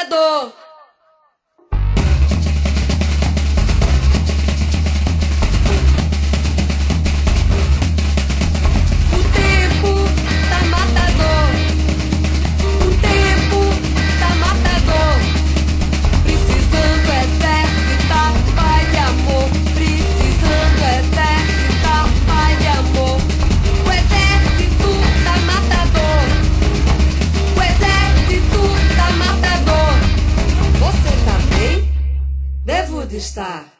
matador. O tempo tá matador. O tempo tá matador. Precisando exercitar paz e amor. Precisando exercitar paz e amor. O exército tá matador. O exército tá matador. Você tá bem? Devo de estar.